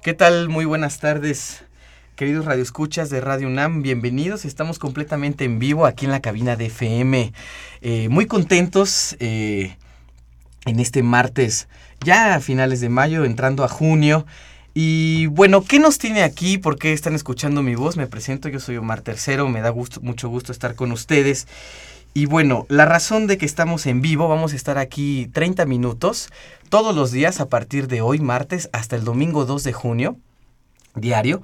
¿Qué tal? Muy buenas tardes, queridos radioescuchas de Radio UNAM. Bienvenidos. Estamos completamente en vivo aquí en la cabina de FM. Muy contentos en este martes, ya a finales de mayo, entrando a junio. Y bueno, ¿qué nos tiene aquí? ¿Por qué están escuchando mi voz? Me presento, yo soy Omar Tercero, me da mucho gusto estar con ustedes. Y bueno, la razón de que estamos en vivo, vamos a estar aquí 30 minutos, todos los días a partir de hoy, martes, hasta el domingo 2 de junio, diario.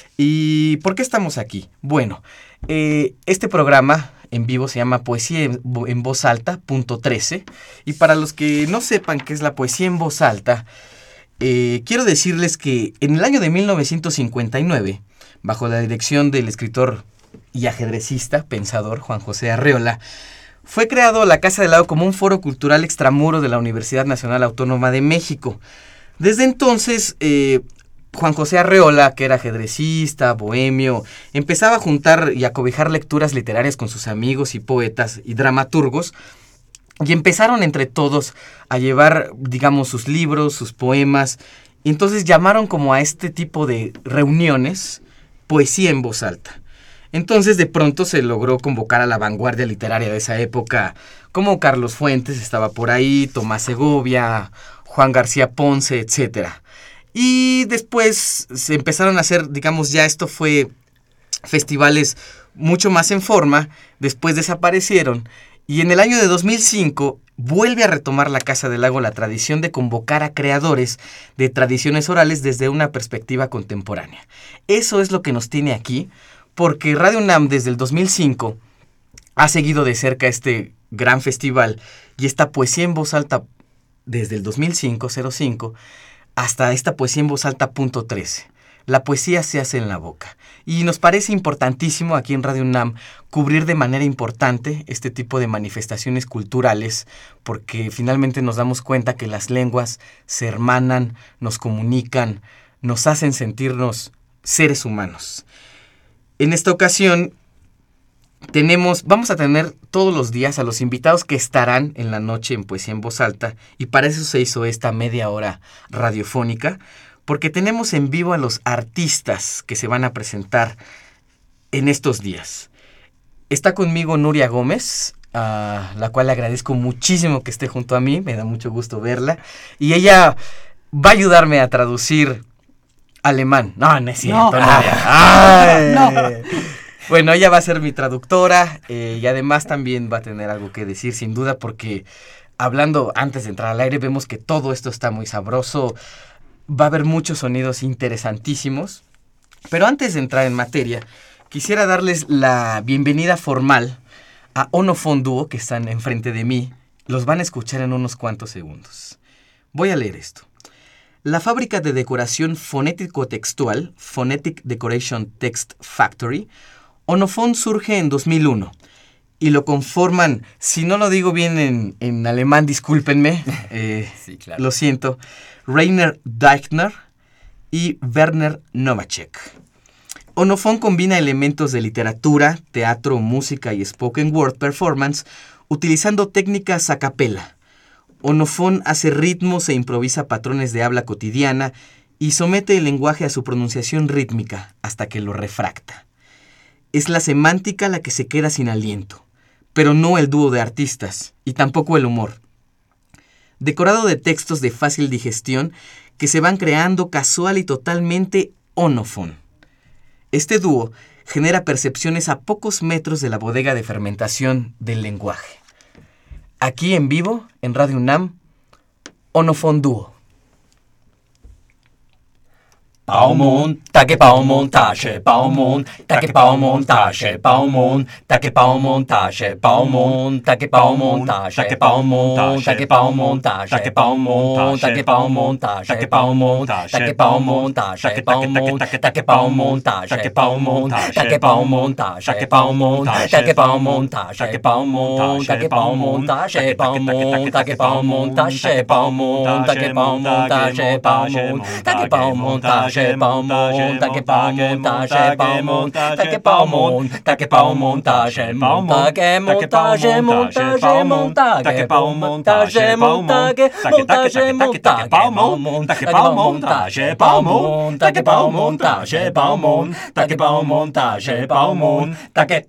¿Y por qué estamos aquí? Bueno, este programa en vivo se llama Poesía en Voz Alta, .13. Y para los que no sepan qué es la poesía en voz alta, quiero decirles que en el año de 1959, bajo la dirección del escritor y ajedrecista, pensador Juan José Arreola, fue creado la Casa del Lago como un foro cultural extramuro de la Universidad Nacional Autónoma de México. Desde entonces, Juan José Arreola, que era ajedrecista, bohemio, empezaba a juntar y a cobijar lecturas literarias con sus amigos y poetas y dramaturgos, y empezaron entre todos a llevar, digamos, sus libros, sus poemas, y entonces llamaron como a este tipo de reuniones poesía en voz alta. Entonces de pronto se logró convocar a la vanguardia literaria de esa época, como Carlos Fuentes estaba por ahí, Tomás Segovia, Juan García Ponce, etc. Y después se empezaron a hacer, digamos, ya esto fue festivales mucho más en forma, después desaparecieron, y en el año de 2005 vuelve a retomar la Casa del Lago la tradición de convocar a creadores de tradiciones orales desde una perspectiva contemporánea. Eso es lo que nos tiene aquí, porque Radio UNAM desde el 2005 ha seguido de cerca este gran festival y esta poesía en voz alta desde el 2005 hasta esta poesía en voz alta .13. La poesía se hace en la boca. Y nos parece importantísimo aquí en Radio UNAM cubrir de manera importante este tipo de manifestaciones culturales, porque finalmente nos damos cuenta que las lenguas se hermanan, nos comunican, nos hacen sentirnos seres humanos. En esta ocasión vamos a tener todos los días a los invitados que estarán en la noche en Poesía en Voz Alta, y para eso se hizo esta media hora radiofónica, porque tenemos en vivo a los artistas que se van a presentar en estos días. Está conmigo Nuria Gómez, a la cual le agradezco muchísimo que esté junto a mí, me da mucho gusto verla, y ella va a ayudarme a traducir alemán. No es cierto. No. Bueno, ella va a ser mi traductora, y además también va a tener algo que decir, sin duda, porque hablando antes de entrar al aire, vemos que todo esto está muy sabroso, va a haber muchos sonidos interesantísimos, pero antes de entrar en materia, quisiera darles la bienvenida formal a Onofón Dúo, que están enfrente de mí. Los van a escuchar en unos cuantos segundos. Voy a leer esto. La fábrica de decoración fonético-textual, Phonetic Decoration Text Factory, Onofón surge en 2001 y lo conforman, si no lo digo bien en alemán, discúlpenme, sí, claro. Lo siento, Rainer Deichner y Werner Novacek. Onofón combina elementos de literatura, teatro, música y spoken word performance utilizando técnicas a capela. Onofón hace ritmos e improvisa patrones de habla cotidiana y somete el lenguaje a su pronunciación rítmica hasta que lo refracta. Es la semántica la que se queda sin aliento, pero no el dúo de artistas, y tampoco el humor. Decorado de textos de fácil digestión que se van creando casual y totalmente onofón. Este dúo genera percepciones a pocos metros de la bodega de fermentación del lenguaje. Aquí en vivo, en Radio UNAM, Onofón Dúo. Baumund, Tage Baumontage, Baumund, Tage Baumontage, Baumund, Tage Baumontage, Baumund, Tage Baumontage, Tage Baumund, Tage Baumontage, Tage Baumund, Tage Baumontage, Tage Baumund, Tage Baumontage, Tage Baumund, Tage Baumontage, Tage Baumund, Tage Baumontage, Tage Baumund, Tage Baumontage, Tage Baumund, Tage Baumontage, Baumund, Tage Baumontage, Baumund, Tage Baumontage, Baumund, Tage Baumontage, montage, baumon, take montage, baumon, take baumon, take montage, montage, montage, montage, montage, montage, montage, montage, montage, baumon, take montage, baumon, take montage, baumon, take montage, baumon, take.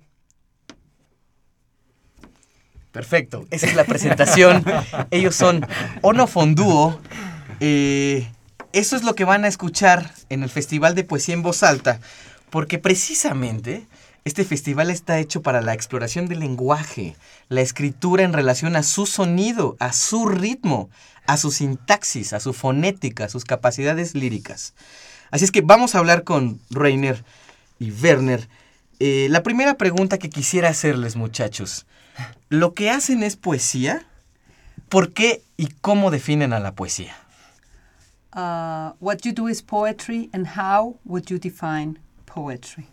Perfecto, esa es la presentación. Ellos son Ono Fonduo. Eso es lo que van a escuchar en el Festival de Poesía en Voz Alta, porque precisamente este festival está hecho para la exploración del lenguaje, la escritura en relación a su sonido, a su ritmo, a su sintaxis, a su fonética, a sus capacidades líricas. Así es que vamos a hablar con Reiner y Werner. La primera pregunta que quisiera hacerles, muchachos. ¿Lo que hacen es poesía? ¿Por qué y cómo definen a la poesía? What you do is poetry, and how would you define poetry?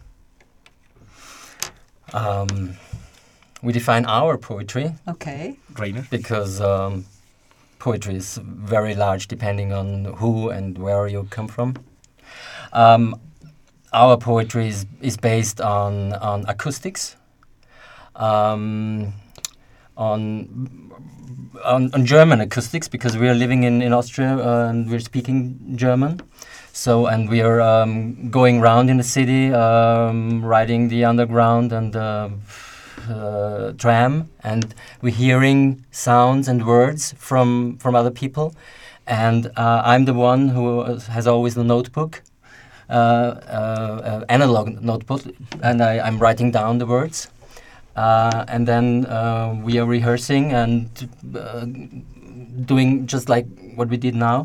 We define our poetry. Okay. Reiner. Because poetry is very large depending on who and where you come from. Our poetry is based on acoustics. On German acoustics, because we are living in Austria and we're speaking German. So, and we are going around in the city, riding the underground and tram, and we're hearing sounds and words from other people. And I'm the one who has always the notebook, analog notebook, and I'm writing down the words. And then we are rehearsing and doing just like what we did now.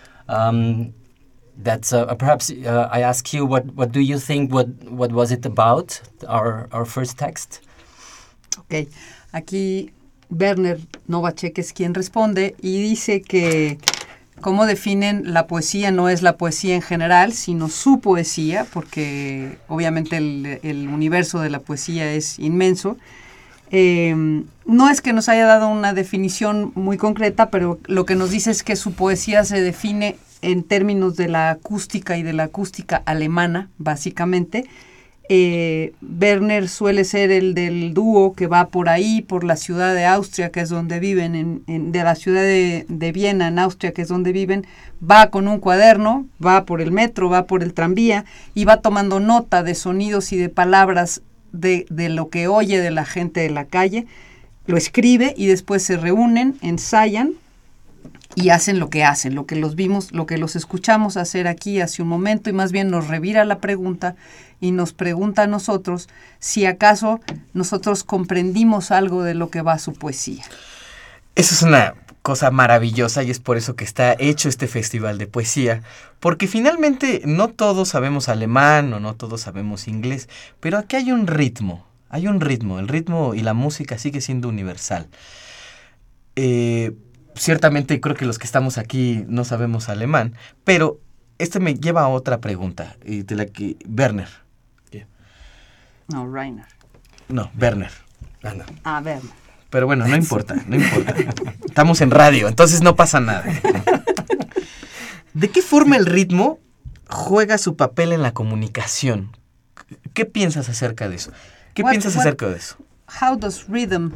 That's perhaps I ask you, what do you think? What was it about? Our first text. Ok, aquí Werner Novacek es quien responde y dice que cómo definen la poesía no es la poesía en general, sino su poesía, porque obviamente el universo de la poesía es inmenso. No es que nos haya dado una definición muy concreta, pero lo que nos dice es que su poesía se define en términos de la acústica y de la acústica alemana, básicamente. Werner suele ser el del dúo que va por ahí, por la ciudad de Austria, que es donde viven, de la ciudad de Viena, en Austria, que es donde viven, va con un cuaderno, va por el metro, va por el tranvía y va tomando nota de sonidos y de palabras de lo que oye de la gente de la calle, lo escribe y después se reúnen, ensayan y hacen, lo que los vimos, lo que los escuchamos hacer aquí hace un momento, y más bien nos revira la pregunta y nos pregunta a nosotros si acaso nosotros comprendimos algo de lo que va su poesía. Eso es una cosa maravillosa y es por eso que está hecho este festival de poesía, porque finalmente no todos sabemos alemán o no todos sabemos inglés, pero aquí hay un ritmo, el ritmo y la música sigue siendo universal. Ciertamente creo que los que estamos aquí no sabemos alemán, pero me lleva a otra pregunta, de la que Werner. No, Reiner. No, Werner. Werner. Pero bueno, no importa. Estamos en radio, entonces no pasa nada. ¿De qué forma el ritmo juega su papel en la comunicación? ¿Qué piensas acerca de eso? How does rhythm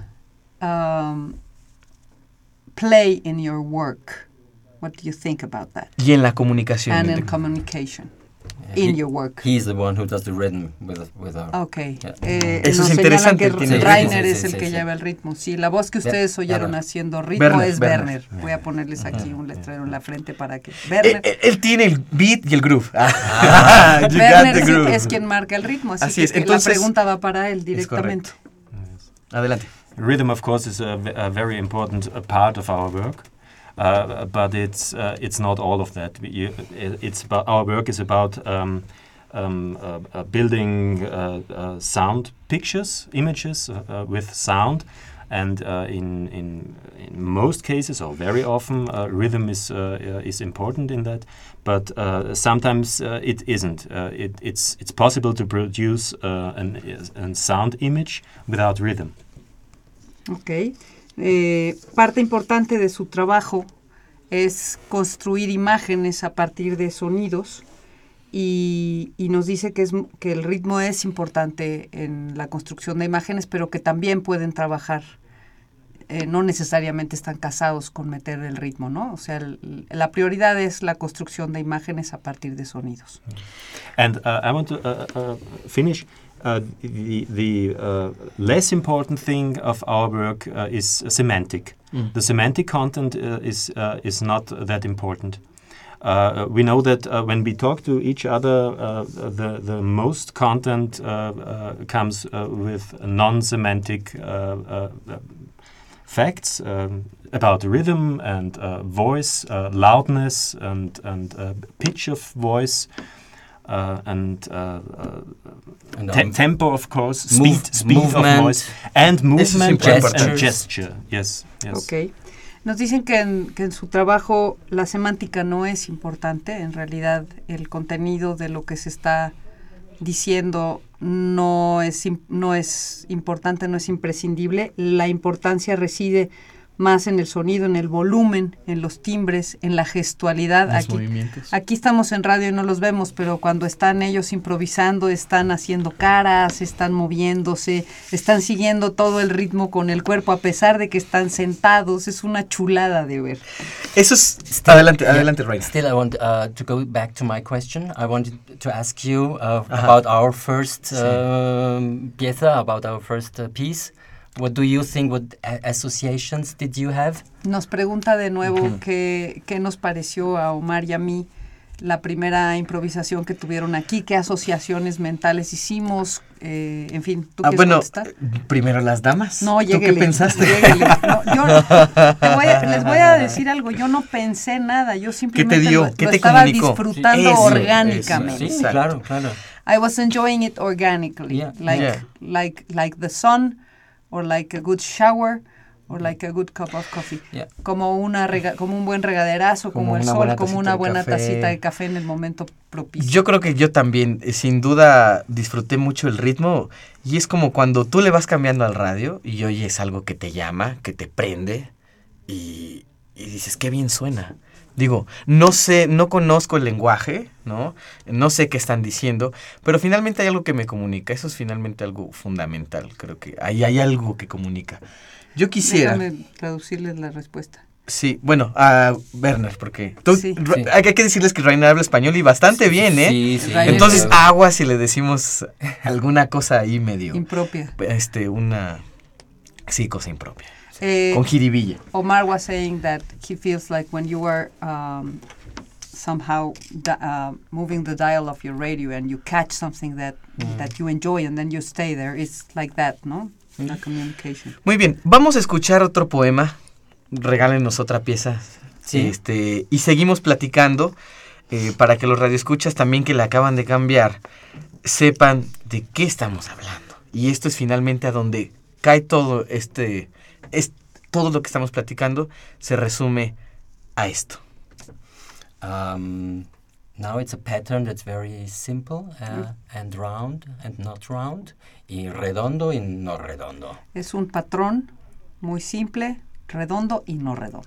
play in your work? What do you think about that? Y en la comunicación. And in communication. In your work. He's the one who does the rhythm with our... Okay. Yeah. Eso es interesante. Que Reiner es el que lleva el ritmo. Sí, la voz que ustedes oyeron haciendo ritmo es Werner. Voy a ponerles aquí un letrero en la frente para que... Werner. Él tiene el beat y el groove. Werner es quien marca el ritmo, así que entonces, la pregunta va para él directamente. Adelante. Rhythm, of course, is a very important part of our work. But it's not all of that. Our work is about building sound pictures, images with sound, and in most cases, or very often, rhythm is important in that. But sometimes it isn't. It's possible to produce a sound image without rhythm. Okay. Parte importante de su trabajo es construir imágenes a partir de sonidos y nos dice que el ritmo es importante en la construcción de imágenes, pero que también pueden trabajar. No necesariamente están casados con meter el ritmo, ¿no? O sea, la prioridad es la construcción de imágenes a partir de sonidos. And I want to finish. The less important thing of our work is semantic. The semantic content is not that important. We know that when we talk to each other, the most content comes with non-semantic facts about rhythm and voice, loudness and pitch of voice, and tempo, of course, speed of voice, and movement and gesture. Yes. Okay. Nos dicen que en su trabajo la semántica no es importante. En realidad, el contenido de lo que se está diciendo no es importante, no es imprescindible. La importancia reside más en el sonido, en el volumen, en los timbres, en la gestualidad. Los movimientos. Aquí estamos en radio y no los vemos, pero cuando están ellos improvisando, están haciendo caras, están moviéndose, están siguiendo todo el ritmo con el cuerpo, a pesar de que están sentados. Es una chulada de ver. Eso es... Adelante, Rainer. Still, I want to go back to my question. I wanted to ask you about our first pieza, about our first piece. What do you think? What associations did you have? Nos pregunta de nuevo qué nos pareció a Omar y a mí la primera improvisación que tuvieron aquí, qué asociaciones mentales hicimos, en fin, ¿tú quieres contestar? Primero las damas. No, ¿Tú qué pensaste? No, les voy a decir algo, yo no pensé nada, yo simplemente lo estaba disfrutando orgánicamente. Sí, claro. I was enjoying it organically, like the sun, or like a good shower, or like a good cup of coffee. Yeah. Como un buen regaderazo, como el sol, como una buena tacita de café en el momento propicio. Yo creo que yo también, sin duda, disfruté mucho el ritmo, y es como cuando tú le vas cambiando al radio y oyes algo que te llama, que te prende, y dices, qué bien suena. Digo, no sé, no conozco el lenguaje, ¿no? No sé qué están diciendo, pero finalmente hay algo que me comunica. Eso es finalmente algo fundamental. Creo que ahí hay algo que comunica. Yo quisiera... Déjame traducirles la respuesta. Sí, bueno, a Werner, porque Sí. hay que decirles que Rainer habla español y bastante bien, ¿eh? Sí. Entonces, agua si le decimos alguna cosa ahí medio... Impropia. Sí, cosa impropia. Con jiribilla. Omar was saying that he feels like when you are somehow moving the dial of your radio and you catch something that you enjoy and then you stay there, it's like that, ¿no? Una communication. Muy bien, vamos a escuchar otro poema. Regálenos otra pieza. Sí. Y seguimos platicando para que los radioescuchas también que le acaban de cambiar sepan de qué estamos hablando. Y esto es finalmente a donde cae todo todo lo que estamos platicando se resume a esto. Now it's a pattern that's very simple and round and not round, y redondo y no redondo. Es un patrón muy simple, redondo y no redondo.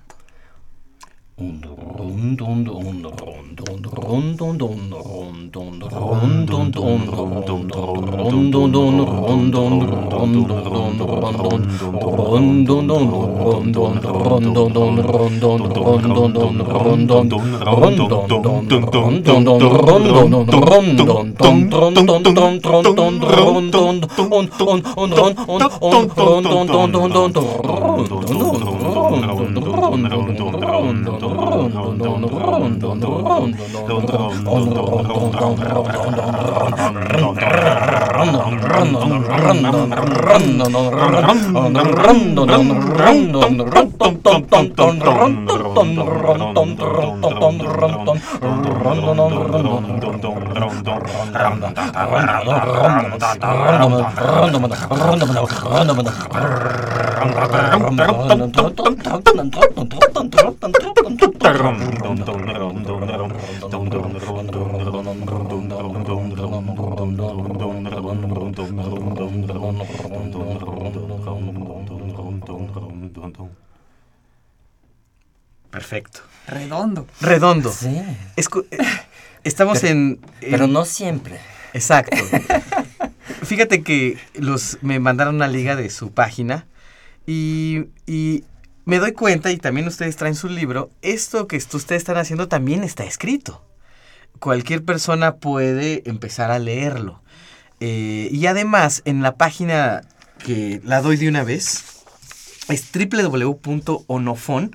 Perfecto. Redondo. Redondo. Sí. Estamos en... Pero no siempre. Exacto. Fíjate que me mandaron una liga de su página y me doy cuenta, y también ustedes traen su libro, esto que ustedes están haciendo también está escrito. Cualquier persona puede empezar a leerlo. Y además, en la página que la doy de una vez, es www.onophon,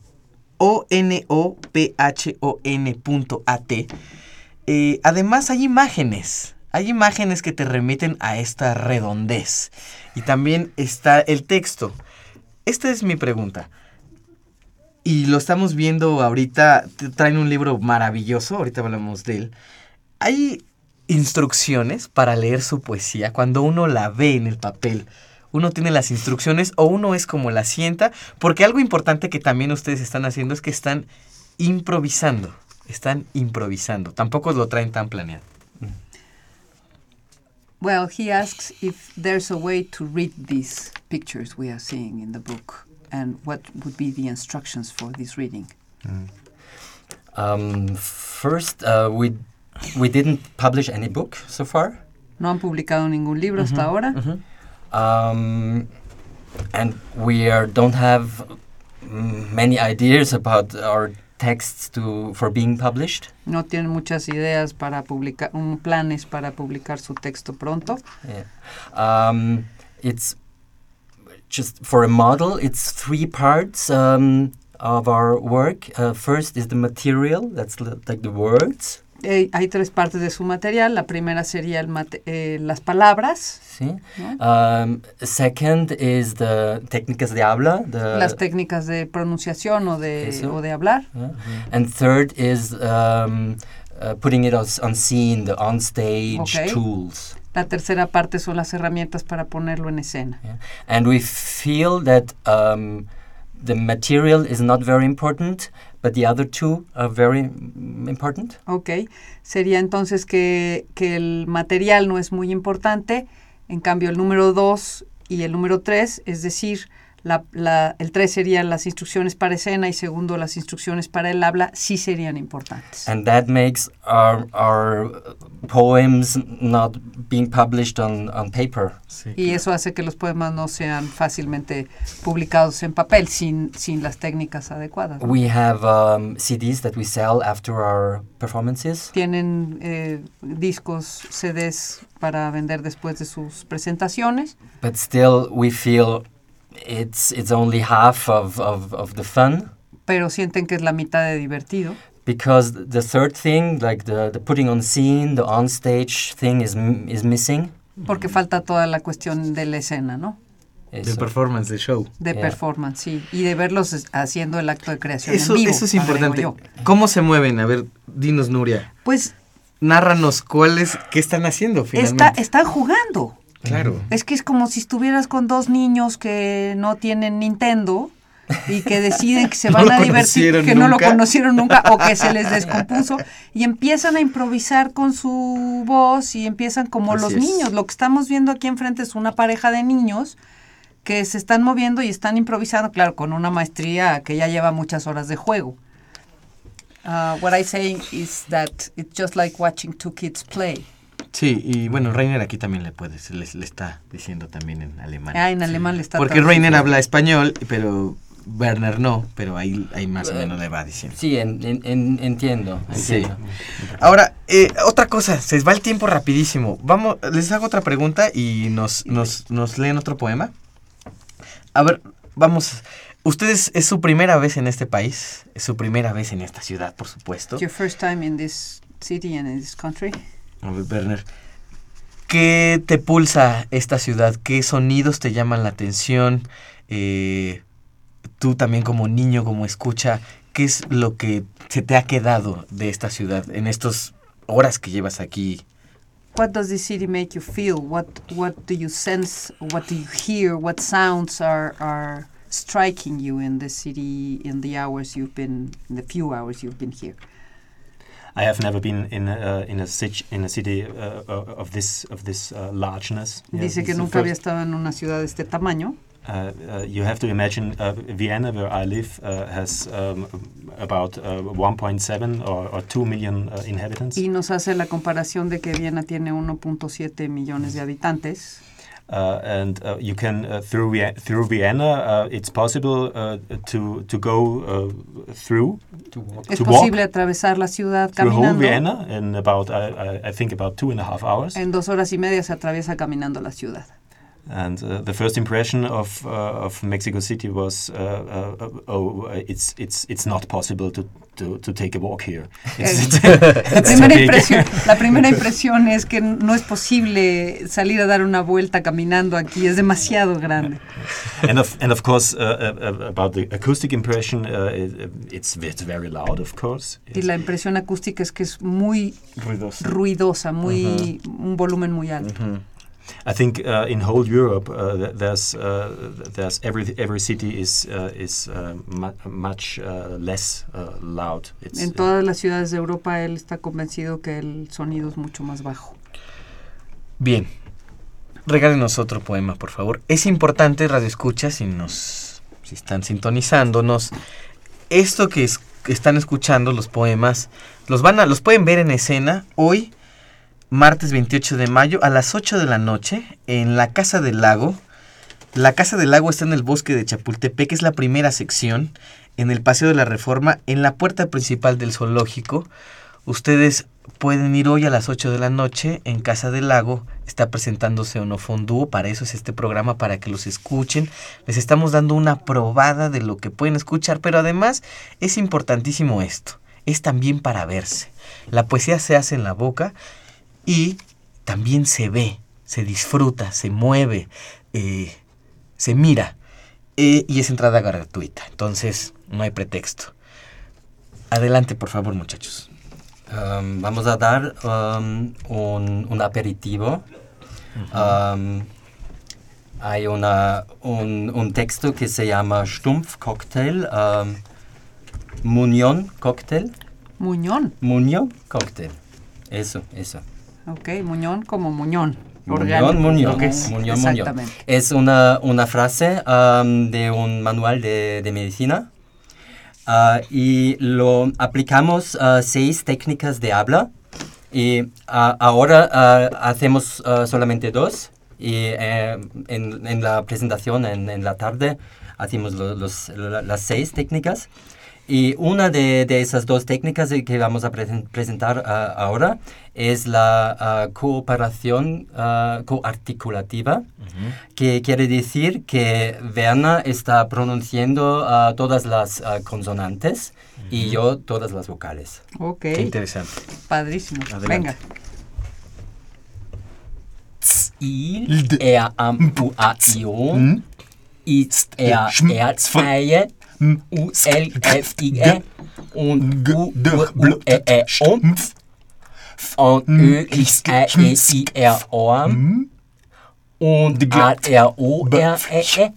onophon.at. Además hay imágenes que te remiten a esta redondez. Y también está el texto. Esta es mi pregunta. Y lo estamos viendo ahorita. Traen un libro maravilloso. Ahorita hablamos de él. Hay instrucciones para leer su poesía. Cuando uno la ve en el papel, uno tiene las instrucciones o uno es como la sienta. Porque algo importante que también ustedes están haciendo es que están improvisando. Tampoco lo traen tan planeado. Well, he asks if there's a way to read these pictures we are seeing in the book, and what would be the instructions for this reading. First, we didn't publish any book so far. No han publicado ningún libro hasta ahora. And we don't have many ideas about our texts for being published. No tienen muchas ideas para publicar, planes para publicar su texto pronto. Yeah. It's just for a model. It's 3 parts of our work. First is the material. That's like the words. Hay 3 partes de su material. La primera sería las palabras. Sí. ¿No? Second is the técnicas de habla. Las técnicas de pronunciación o de hablar. Yeah. And third is putting it on scene, the on-stage tools. La tercera parte son las herramientas para ponerlo en escena. Yeah. And we feel that the material is not very important, but the other 2 are very important. Ok. Sería entonces que el material no es muy importante, en cambio el número 2 y el número 3, es decir, el 3 serían las instrucciones para escena y segundo las instrucciones para el habla, sí serían importantes. And that makes our poems not being published on paper. Sí, y eso hace que los poemas no sean fácilmente publicados en papel sin las técnicas adecuadas. We have CDs that we sell after our performances. Tienen discos, CDs para vender después de sus presentaciones. But still we feel it's only half of the fun. Pero sienten que es la mitad de divertido. Because the third thing, like the putting on scene, the on-stage thing is missing. Porque falta toda la cuestión de la escena, ¿no? De performance, de show. De performance, sí. Y de verlos haciendo el acto de creación en vivo. Eso es importante. ¿Cómo se mueven? A ver, dinos, Nuria. Pues... Nárranos, ¿qué están haciendo finalmente? Están jugando. Claro. Es que es como si estuvieras con 2 niños que no tienen Nintendo y que deciden que se van a divertir, que no lo conocieron nunca o que se les descompuso y empiezan a improvisar con su voz y empiezan como los niños. Lo que estamos viendo aquí enfrente es una pareja de niños que se están moviendo y están improvisando, claro, con una maestría que ya lleva muchas horas de juego. What I'm saying is that it's just like watching 2 kids play. Sí, y bueno, Reiner aquí también le está diciendo también en alemán. En alemán le está porque Reiner habla español, pero Werner no, pero ahí más o menos le va diciendo. Sí, entiendo. Sí. Ahora, otra cosa, se va el tiempo rapidísimo. Les hago otra pregunta y nos leen otro poema. A ver, vamos. ¿Ustedes es su primera vez en este país? ¿Es su primera vez en esta ciudad, por supuesto? Your first time in this city and in this country? A ver, Werner, ¿qué te pulsa esta ciudad? ¿Qué sonidos te llaman la atención? Tú también como niño, como escucha, ¿qué es lo que se te ha quedado de esta ciudad en estas horas que llevas aquí? What does the city make you feel? What do you sense? What do you hear? What sounds are striking you in the city in the few hours you've been here? I have never been in a city of this largeness. Dice que nunca había estado en una ciudad de este tamaño. You have to imagine Vienna, where I live, has about 1.7 or 2 million inhabitants. Y nos hace la comparación de que Viena tiene 1.7 millones de habitantes. And you can through Vienna, it's possible to go through. Es posible atravesar la ciudad caminando. Through Vienna in about I think about 2.5 hours. En 2 horas y media se atraviesa caminando la ciudad. And the first impression of Mexico City was, it's not possible to take a walk here. La primera impresión es que no es posible salir a dar una vuelta caminando aquí, es demasiado grande. And of course, about the acoustic impression, it's very loud, of course. Y la impresión acústica es que es muy ruidosa, muy un volumen muy alto. I think in whole Europe, there's every city is much less loud. En todas las ciudades de Europa, él está convencido que el sonido es mucho más bajo. Bien, regálenos otro poema, por favor. Es importante, radioescuchas, si están sintonizándonos, esto que están escuchando, los poemas, los pueden ver en escena hoy, martes 28 de mayo a las 8 de la noche en la Casa del Lago. La Casa del Lago está en el bosque de Chapultepec, es la primera sección, en el Paseo de la Reforma, en la puerta principal del zoológico. Ustedes pueden ir hoy a las 8 de la noche en Casa del Lago. Está presentándose Onofondúo, para eso es este programa, para que los escuchen. Les estamos dando una probada de lo que pueden escuchar, pero además es importantísimo esto, es también para verse. La poesía se hace en la boca y también se ve, se disfruta, se mueve, se mira, y es entrada gratuita. Entonces, no hay pretexto. Adelante, por favor, muchachos. Vamos a dar un aperitivo. Hay un texto que se llama Stumpf-Cocktail, Muñón Cocktail. ¿Muñón? Muñón Cocktail. Eso. Ok, Muñón como Muñón. Muñón. Okay. Muñón. Exactamente. Es una frase de un manual de medicina y lo aplicamos 6 técnicas de habla y ahora hacemos solamente 2 y en la presentación en la tarde hacemos las 6 técnicas. Y una de esas 2 técnicas que vamos a presentar ahora es la cooperación coarticulativa, que quiere decir que Werner está pronunciando todas las consonantes y yo todas las vocales. Ok. Qué interesante. Padrísimo. Adelante. Venga. Amputación, Erzfeie, U-L-F-I-E und U-E-E Umpf und Ö-X-E-I-R-O und A-R-O-R-E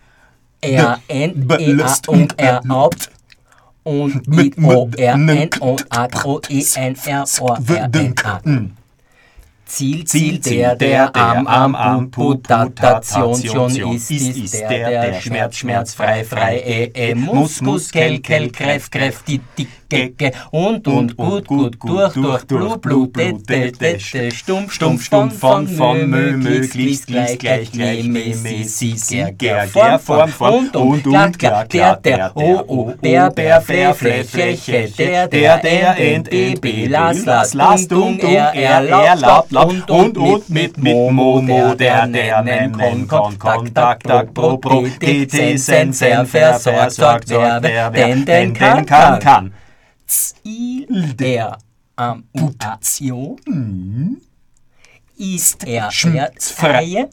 R-N-E-A-U-R-Opt und I-O-R-N und A-O-E-N-R-O-R-N-A. Ziel der Amputation ist der schmerzfrei, Mus, Kel, kräftig, und gut, durch, Blut, stumpf, von, möglichst, gleich, mäßig, Form, und, klar, der, Bär, Fläche, der, Ent, Lastung, erlaubt, und mit modernen Kontakt, Prothesen versorgt, wer denn kann. Ziel der Amputation ist schmerzfreie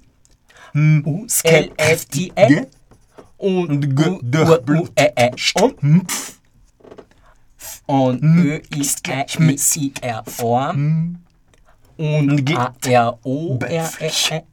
U-L-F-I-N und U-E-E-Stumpf und Ö-X-E-I-R-O und A-R-O-R-E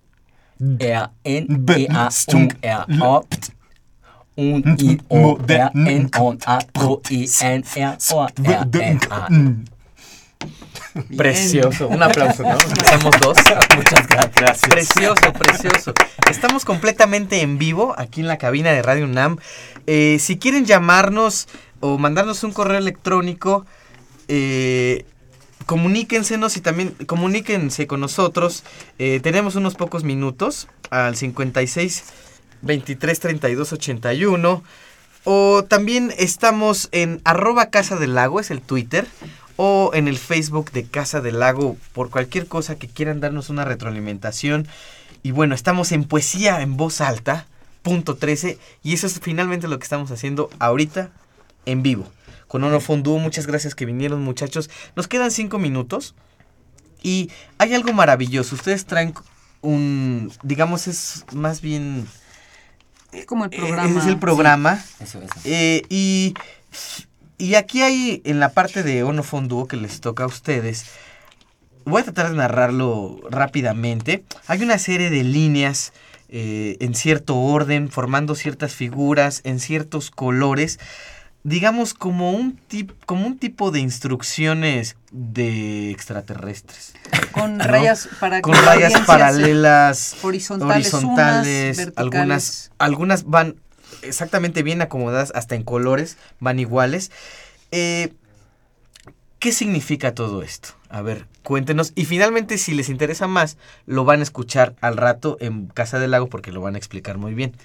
R-N-E-A-U-R-Opt und I-O-R-N und A-O-E-N-R-O-R-N-A. Bien. Precioso. Un aplauso, ¿no? Somos dos. Muchas gracias. Precioso, precioso. Estamos completamente en vivo aquí en la cabina de Radio UNAM. Si quieren llamarnos o mandarnos un correo electrónico, comuníquensenos y también comuníquense con nosotros. Tenemos unos pocos minutos al 56 23 32 81. O también estamos en @Casa del Lago, es el Twitter, o en el Facebook de Casa del Lago, por cualquier cosa que quieran darnos una retroalimentación. Y bueno, estamos en Poesía en Voz Alta, .13, y eso es finalmente lo que estamos haciendo ahorita en vivo. Con Ono Fondú, muchas gracias que vinieron, muchachos. Nos quedan 5 minutos y hay algo maravilloso. Ustedes traen digamos, es más bien... Es como el programa. Es el programa. Eso. Y aquí hay, en la parte de Ono Fondú que les toca a ustedes, voy a tratar de narrarlo rápidamente. Hay una serie de líneas en cierto orden, formando ciertas figuras, en ciertos colores, digamos como un tipo de instrucciones de extraterrestres. Con rayas para Con que la rayas audiencia paralelas, horizontales, horizontales, unas verticales. algunas van exactamente bien acomodadas, hasta en colores van iguales. ¿Qué significa todo esto? A ver, cuéntenos. Y finalmente, si les interesa más, lo van a escuchar al rato en Casa del Lago porque lo van a explicar muy bien.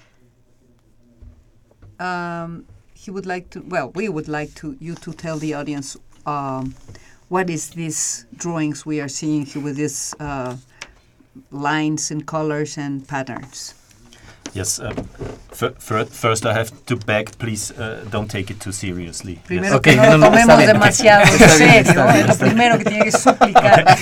We would like you to tell the audience what is these drawings we are seeing here with these lines and colors and patterns. Yes, first I have to beg, please don't take it too seriously. Primero Okay, que no lo tomemos demasiado en Está bien, serio, es lo primero que tiene que suplicar.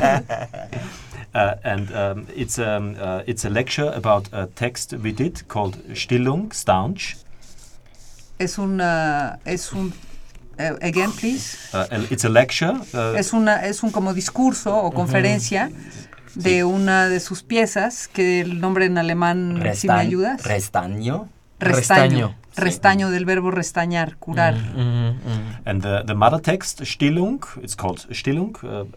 And it's a lecture about a text we did called Stillung, Staunch. Again, please. It's a lecture. Es un como discurso o conferencia de una de sus piezas, que el nombre en alemán, si me ayudas. Restaño. Restaño del verbo restañar, curar. And the mother text, Stillung, it's called Stillung,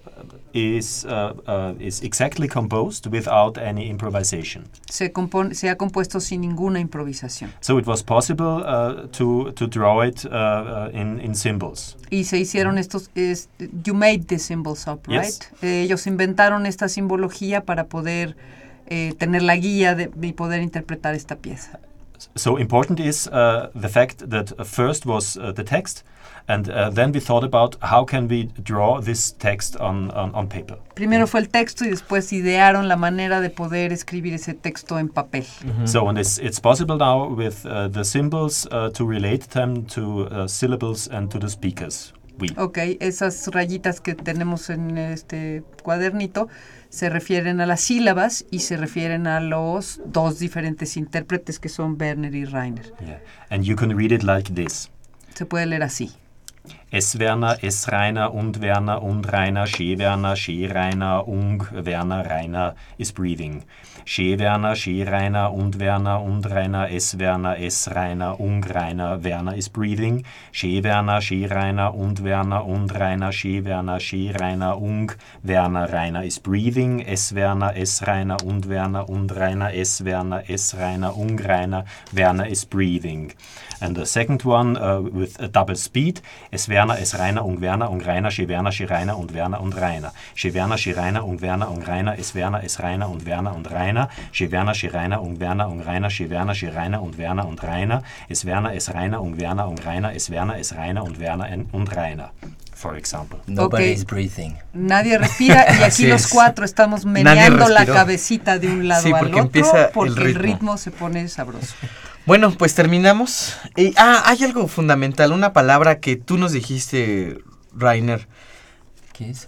is exactly composed without any improvisation. Se ha compuesto sin ninguna improvisación. So it was possible to draw it in symbols. Y se hicieron you made the symbols up, right? Yes. Ellos inventaron esta simbología para poder tener la guía y poder interpretar esta pieza. So important is the fact that first was the text, and then we thought about how can we draw this text on paper. Primero fue el texto y después idearon la manera de poder escribir ese texto en papel. So and it's possible now with the symbols to relate them to syllables and to the speakers. Ok, esas rayitas que tenemos en este cuadernito se refieren a las sílabas y se refieren a los dos diferentes intérpretes que son Werner y Rainer. Yeah. And you can read it like this. Se puede leer así. Es Werner, es Rainer und Rainer, she Rainer, Werner, Rainer is breathing. She Rainer und Rainer, es Werner, es Rainer, Rainer, Werner is breathing. She Rainer und Rainer, she Rainer, Werner, Rainer is breathing. Es Werner, es Rainer und Rainer, es Werner, es Rainer, Rainer, Werner is breathing. And the second one with a double speed. Es Werner, es Rainer und Rainer, she Rainer und Werner und Rainer. She Rainer und Werner und Rainer, es Werner, es Rainer und Werner und Rainer. She Rainer und Werner und Rainer, she Rainer und Werner und Rainer. Es Werner, es Rainer und Werner und Rainer, es Werner, es Rainer und Werner und Rainer. For example. Nobody is breathing. Nadie respira y aquí los cuatro estamos meneando la cabecita de un lado al otro porque el ritmo se pone sabroso. Bueno, pues terminamos. Hay algo fundamental, una palabra que tú nos dijiste, Rainer. ¿Qué es?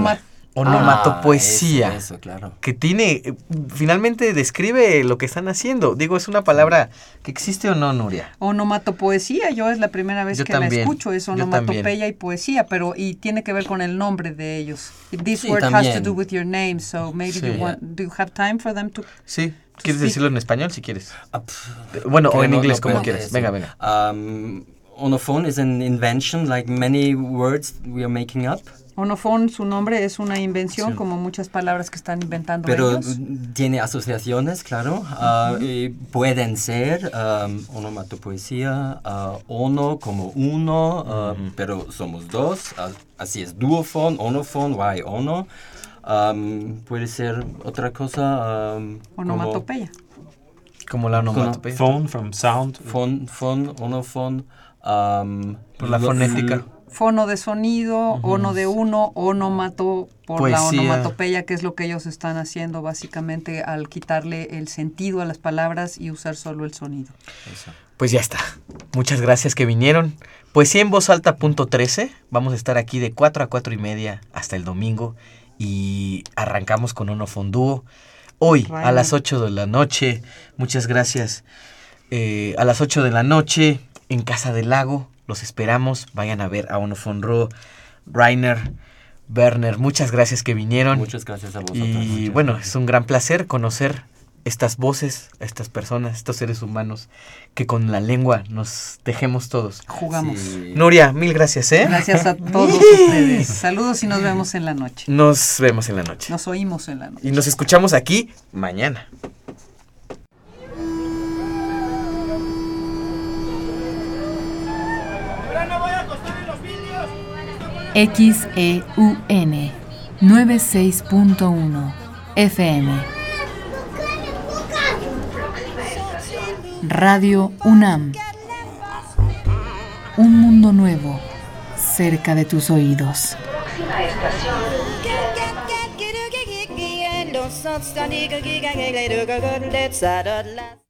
Onomatopoesía. Eso, claro. Que finalmente describe lo que están haciendo. Digo, ¿es una palabra que existe o no, Nuria? Onomatopoesía, yo es la primera vez que la escucho, es onomatopeya y poesía, y tiene que ver con el nombre de ellos. This word has to do with your name, so maybe do you have time for them to... Sí, ¿quieres decirlo en español si quieres? Bueno, o en inglés, como quieres. Venga. Onophone is an invention, like many words we are making up. Onofón, su nombre es una invención, Sí. como muchas palabras que están inventando Pero ellos. tiene asociaciones, claro. Y pueden ser onomatopoesía, ono como uno, pero somos dos. Así es, duofón, onofón, why ono. Puede ser otra cosa. Onomatopeya. Como la onomatopeya. Phone from sound. Fon, onofón. Por la fonética. Fono de sonido, ono de uno, onomato por la Poesía. onomatopeya, que es lo que ellos están haciendo básicamente al quitarle el sentido a las palabras y usar solo el sonido. Eso. Pues ya está. Muchas gracias que vinieron. Poesía en voz alta .13. Vamos a estar aquí de 4 a 4 y media hasta el domingo. Y arrancamos con Onophone Duo. Hoy a las 8 de la noche. Muchas gracias. A las 8 de la noche en Casa del Lago. Los esperamos. Vayan a ver a Onophone Duo. Rainer, Werner, muchas gracias que vinieron. Muchas gracias a vosotros. Y bueno, es un gran placer conocer estas voces, estas personas, estos seres humanos que con la lengua nos tejemos todos. Jugamos. Sí. Nuria, mil gracias, ¿eh? Gracias a todos ustedes. Saludos y nos vemos en la noche. Nos vemos en la noche. Nos oímos en la noche. Y nos escuchamos aquí mañana. XEUN 96.1 FM. Radio UNAM. Un mundo nuevo cerca de tus oídos. Próxima estación.